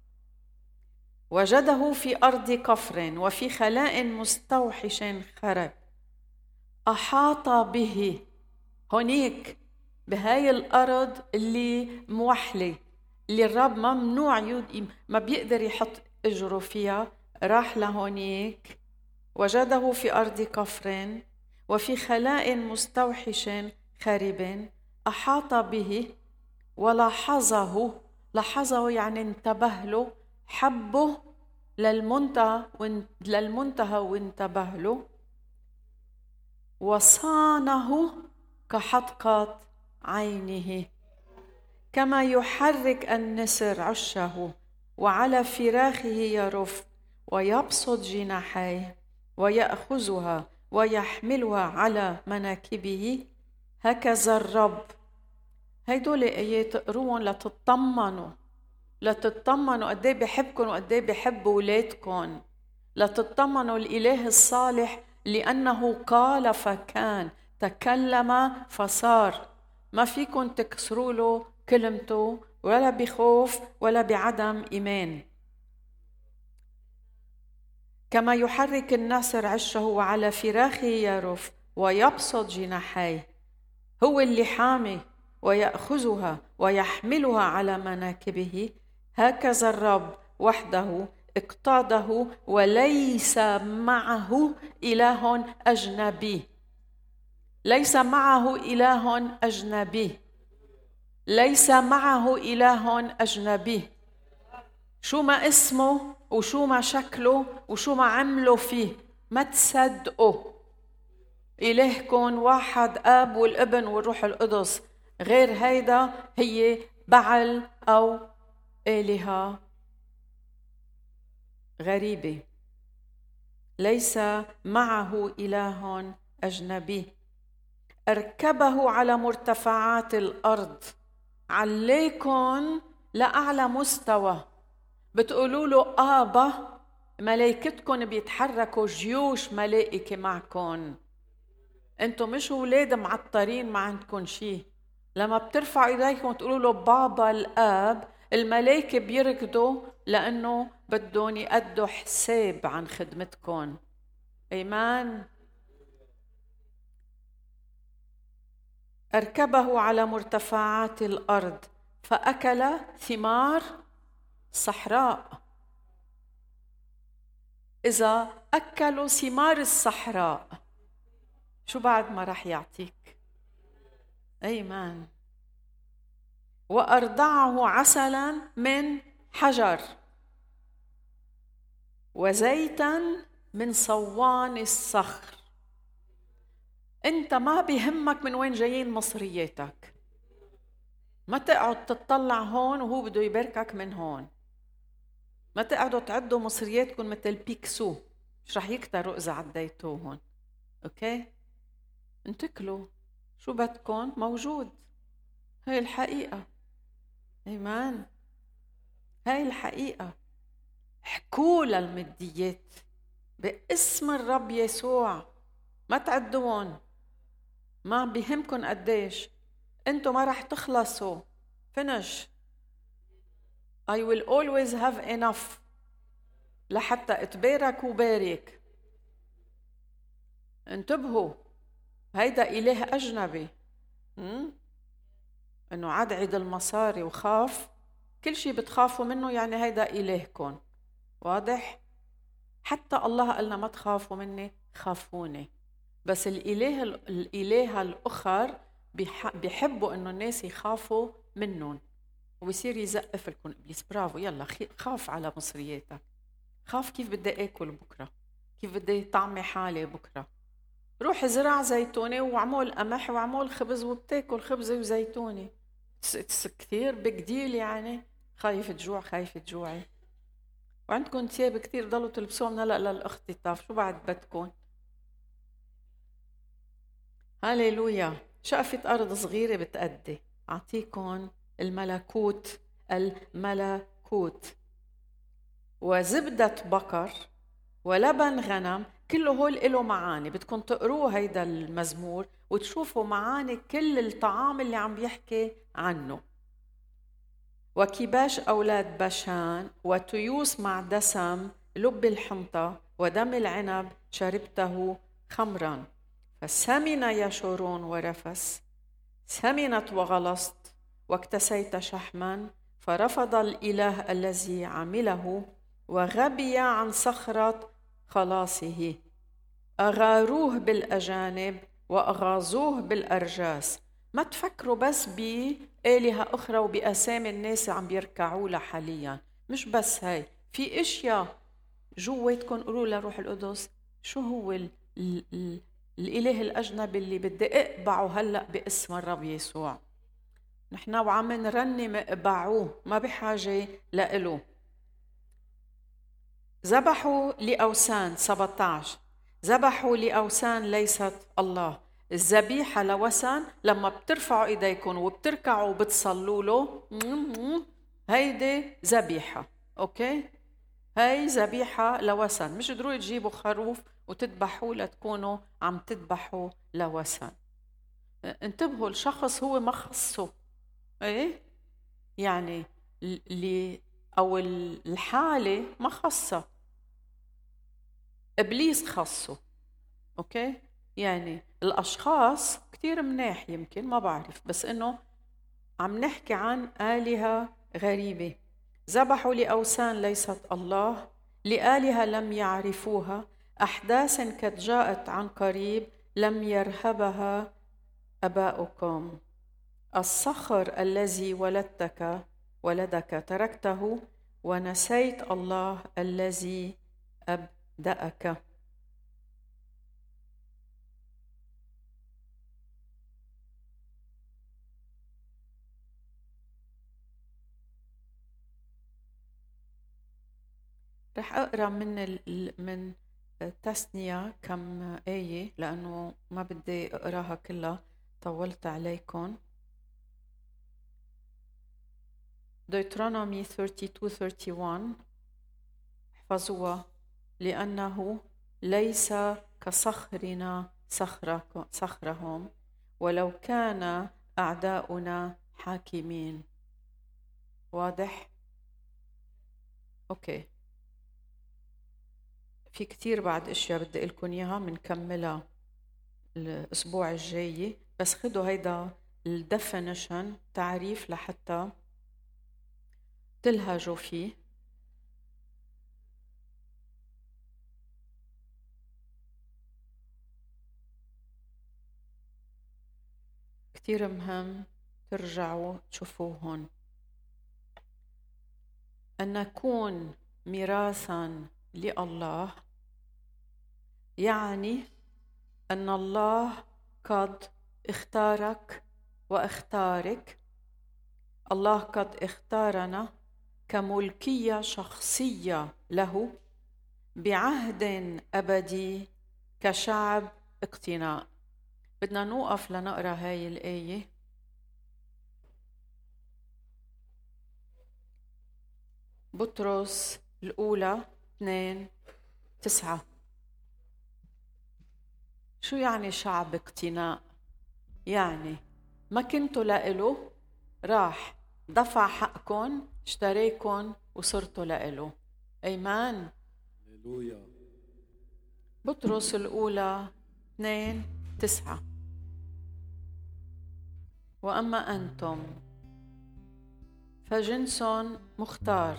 وجده في أرض كفر وفي خلاء مستوحش خرب. أحاط به، هونيك بهاي الأرض اللي موحلة، اللي الرب ممنوع ما بيقدر يحط أجره فيها، راح لهونيك. وجده في أرض كفر وفي خلاء مستوحش خرب. أحاط به ولاحظه. لاحظه يعني انتبه له، حبه للمنتهى وانتبه له. وصانه كحدقة عينه. كما يحرك النسر عشه وعلى فراخه يرف ويبسط جناحيه ويأخذها ويحملها على مناكبه، هكذا الرب. هيدول آيات تقروهم لتطمنوا قد ايه بحبكم وقد ايه بحب اولادكم، لتطمنوا الإله الصالح لأنه قال فكان، تكلم فصار. ما فيكم تكسروا له كلمته ولا بخوف ولا بعدم إيمان. كما يحرك النسر عشه وعلى فراخه يرف ويبسط جناحيه، هو اللي حامي ويأخذها ويحملها على مناكبه، هكذا الرب وحده اقتاده وليس معه إله أجنبي. ليس معه إله أجنبي، ليس معه إله أجنبي. شو ما اسمه وشو ما شكله وشو ما عمله فيه ما تصدقوا. إلهكم واحد، آب والابن والروح القدس، غير هيدا هي بعل أو آلهة غريبة. ليس معه إله أجنبي. أركبه على مرتفعات الأرض. عليكن لأعلى مستوى. بتقولوا له آبا، ملائكتكن بيتحركوا، جيوش ملائكة معكن. انتم مش اولاد معطرين ما عندكم شيء. لما بترفعوا ايديكم وتقولوا له بابا الآب، الملائكة بيركضوا لأنه بدهم يأدوا حساب عن خدمتكم. إيمان. أركبه على مرتفعات الأرض فأكل ثمار صحراء. إذا أكلوا ثمار الصحراء شو بعد ما رح يعطيك؟ أيمان. وأرضعه عسلا من حجر وزيتا من صوان الصخر. أنت ما بيهمك من وين جايين مصرياتك. ما تقعد تطلع هون وهو بده يباركك من هون. ما تقعدوا تعدوا مصرياتكم مثل بيكسو، مش رح يكتروا إذا عديتوهن. أوكي؟ انتكلوا شو بدكن موجود. هاي الحقيقة. إيمان. هاي الحقيقة. احكوا للمديات باسم الرب يسوع. ما تعدوهم. ما بيهمكن قديش. انتوا ما رح تخلصوا. finish. I will always have enough لحتى اتبارك وبارك. انتبهوا. هيدا إله أجنبي. انه عد المصاري وخاف. كل شيء بتخافوا منه يعني هيدا إلهكم. واضح؟ حتى الله قالنا ما تخافوا مني، خافوني. بس الإله الأخر بيحبوا إنه الناس يخافوا منهم، وبيصير يزقف لكم إبليس. برافو، يلا خاف على مصرياتك. خاف كيف بدي آكل بكرة، كيف بدي طعمي حالي بكرة. روح زرع زيتونة وعمول قمح وعمول خبز وبتاكل خبزة وزيتونة. كثير بجديل يعني. خايف تجوع، خايف تجوعي. وعندكم ثياب كثير ضلوا تلبسوها من هلا للاختطاف. شو بعد بدكم؟ هاليلويا. شقفة أرض صغيرة بتأدي. أعطيكم الملكوت. الملكوت. وزبدة بقر ولبن غنم. كله هول له معاني. بدكم تقروه هيدا المزمور وتشوفوا معاني كل الطعام اللي عم بيحكي عنه. وكباش أولاد بشان وتيوس مع دسم لب الحنطة ودم العنب شربته خمرا. فسمن يشورون ورفس. سمنت وغلصت واكتسيت شحما. فرفض الإله الذي عمله وغبي عن صخرة خلاصه. أغاروه بالأجانب وأغاظوه بالأرجاس. ما تفكروا بس بآلهة أخرى وبأسامي الناس عم بيركعوا لها حاليا. مش بس هاي، في إشياء جواتكم. قولوا لروح القدس شو هو الإله الأجنبي اللي بدي أقبعه هلأ باسم الرب يسوع. نحن وعم نرنم اقبعوه، ما بحاجة لإله. ذبحوا لأوثان 17، ذبحوا لأوثان ليست الله. الذبيحة لوثن لما بترفعوا ايديكم وبتركعوا وبتصلوا له، هيدي ذبيحة. اوكي، هاي ذبيحة لوثن. مش ضروري تجيبوا خروف وتذبحوا لتكونوا عم تذبحوا لوثن. انتبهوا، الشخص هو ما خصه، ايه يعني اللي او الحالة ما خصها، ابليس خصه. اوكي، يعني الاشخاص كتير مناح، يمكن ما بعرف، بس انه عم نحكي عن آلهة غريبة. ذبحوا لأوثان ليست الله، لآلهة لم يعرفوها، أحداث قد جاءت عن قريب لم يرهبها أباؤكم. الصخر الذي ولدك تركته، ونسيت الله الذي أبدأك. رح أقرأ من تثنية كم آية، لأنه ما بدي أقراها كلها، طولت عليكم. Deuteronomy 32-31، احفظوها، لأنه ليس كصخرنا صخرهم، ولو كان أعداؤنا حاكمين. واضح؟ أوكي، في كتير بعد اشياء بدي لكم اياها، بنكملها الاسبوع الجاي، بس خدوا هيدا الديفينيشن، تعريف لحتى تلهجوا فيه. كتير مهم ترجعوا تشوفوهن. أن نكون ميراثاً لله يعني أن الله قد اختارك واختارك. الله قد اختارنا كملكية شخصية له بعهد أبدي كشعب اقتناء. بدنا نوقف لنقرأ هاي الآية. بطرس الأولى 2:9. شو يعني شعب اقتناء؟ يعني ما كنتوا لإله، راح دفع حقكم، اشتريكم وصرتوا لإله. أيمان. هللويا. بطرس الأولى 2:9. وأما أنتم فجنس مختار.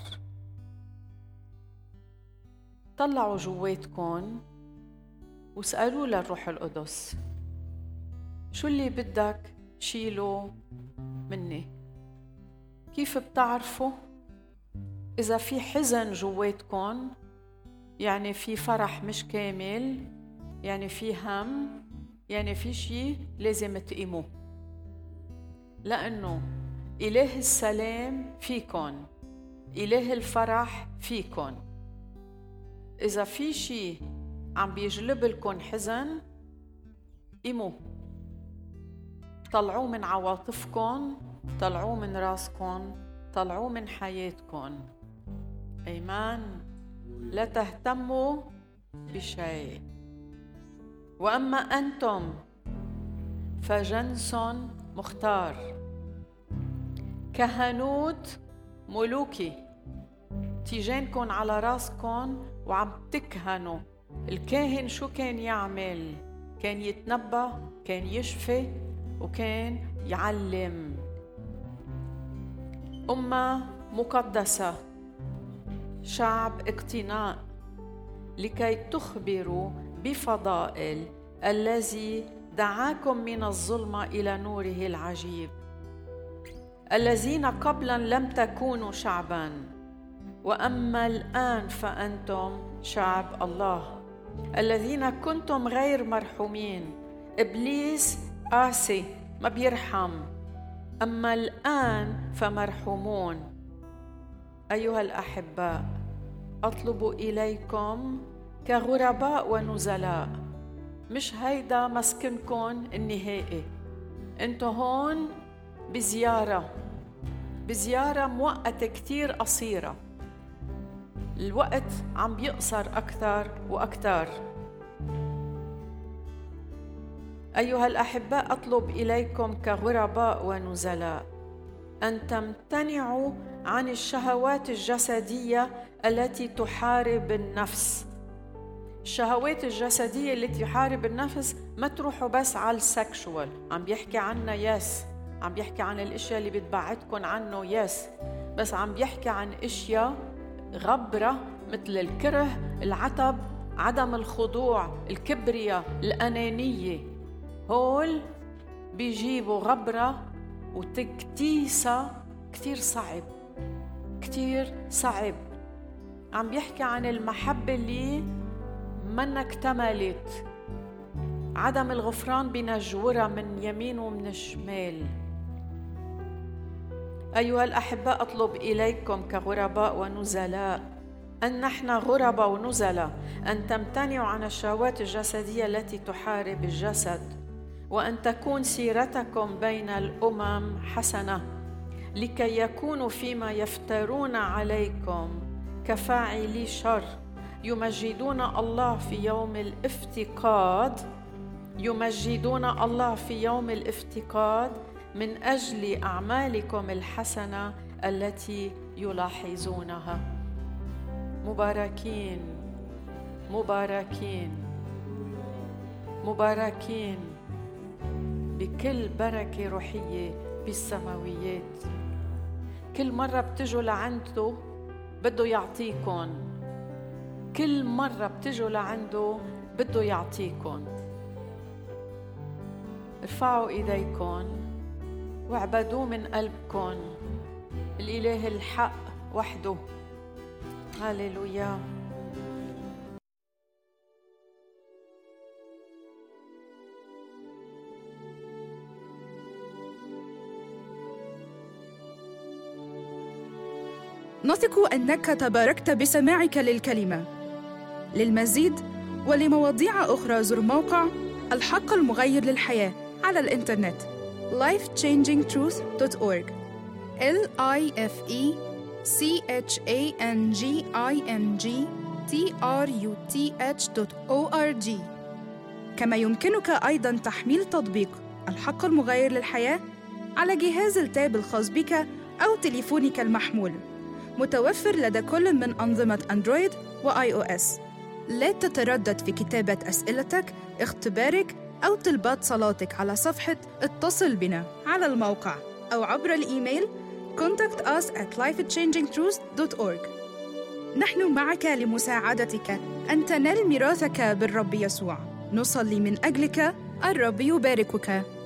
طلعوا جواتكم واسألوا للروح القدس، شو اللي بدك شيله مني؟ كيف بتعرفوا؟ إذا في حزن جواتكم، يعني في فرح مش كامل، يعني في هم، يعني في شيء لازم تقيموه، لأنه إله السلام فيكن، إله الفرح فيكن. إذا في شيء عم بيجلب لكم حزن، قيموه، طلعوه من عواطفكم، طلعوه من راسكم، طلعوه من حياتكم. أيمان. لا تهتموا بشيء. وأما أنتم فجنس مختار، كهنوت ملوكي. تيجانكم على راسكم وعم تكهنوا. الكاهن شو كان يعمل؟ كان يتنبأ، كان يشفي، وكان يعلم. أمة مقدسة، شعب اقتناء، لكي تخبروا بفضائل الذي دعاكم من الظلمة إلى نوره العجيب، الذين قبلا لم تكونوا شعبا، وأما الآن فأنتم شعب الله، الذين كنتم غير مرحومين. إبليس قاسي، ما بيرحم، أما الآن فمرحومون. أيها الأحباء، أطلب إليكم كغرباء ونزلاء. مش هيدا مسكنكم النهائي، انتو هون بزيارة مؤقتة كتير قصيرة. الوقت عم بيقصر أكثر وأكثر. أيها الأحباء، أطلب إليكم كغرباء ونزلاء أن تمتنعوا عن الشهوات الجسدية التي تحارب النفس. الشهوات الجسدية التي تحارب النفس ما تروحوا بس على السكشوال، عم بيحكي عنها يس، عم بيحكي عن الاشياء اللي بتبعدكم عنه يس، بس عم بيحكي عن اشياء غبرة مثل الكره، العتب، عدم الخضوع، الكبرياء، الأنانية. هول بيجيبوا غبرة وتكتيسة كتير صعب. عم بيحكي عن المحبة اللي منا اكتملت، عدم الغفران بنجورة من يمين ومن الشمال. أيها الأحباء، أطلب إليكم كغرباء ونزلاء، أن نحن غرباء ونزلاء، أن تمتنعوا عن الشهوات الجسدية التي تحارب الجسد، وأن تكون سيرتكم بين الأمم حسنة، لكي يكونوا فيما يفترون عليكم كفاعلي شر يمجدون الله في يوم الافتقاد من أجل أعمالكم الحسنة التي يلاحظونها. مباركين بكل بركة روحية بالسماويات. كل مرة بتجوا لعنده بده يعطيكم، كل مرة بتجوا لعنده بده يعطيكم. ارفعوا ايديكم واعبدوه من قلبكم، الإله الحق وحده. هاليلويا. نثق أنك تباركت بسماعك للكلمة. للمزيد ولمواضيع أخرى زر موقع الحق المغير للحياة على الإنترنت lifechangingtruth.org lifechangingtruth.org. كما يمكنك أيضاً تحميل تطبيق الحق المغير للحياة على جهاز التاب الخاص بك أو تليفونك المحمول، متوفر لدى كل من أنظمة أندرويد وآي أو إس. لا تتردد في كتابة أسئلتك، اختبارك أو طلبات صلاتك على صفحة اتصل بنا على الموقع أو عبر الإيميل contact us at lifechangingtruth.org. نحن معك لمساعدتك أن تنال ميراثك بالرب يسوع. نصلي من أجلك. الرب يباركك.